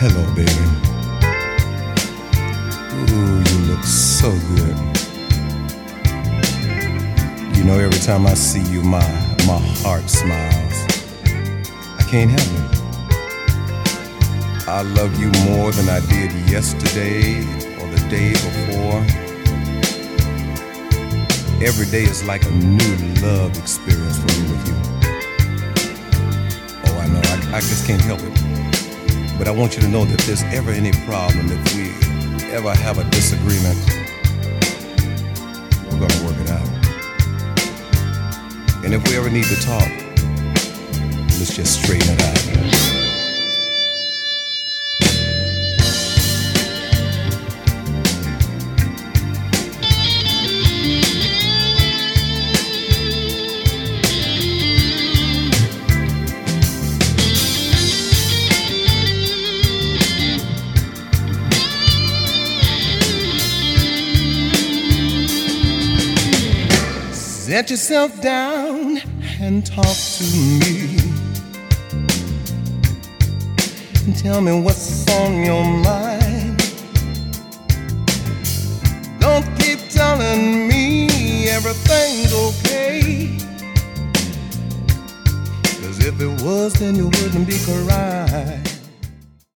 Hello, baby. Ooh, you look so good. You know, every time I see you, my heart smiles. I can't help it. I love you more than I did yesterday or the day before. Every day is like a new love experience for me with you. Oh, I know, I just can't help it. But I want you to know that if there's ever any problem, if we ever have a disagreement, we're gonna work it out. And if we ever need to talk, let's just straighten it out. Set yourself down and talk to me. Tell me what's on your mind. Don't keep telling me everything's okay. 'Cause if it was, then you wouldn't be crying.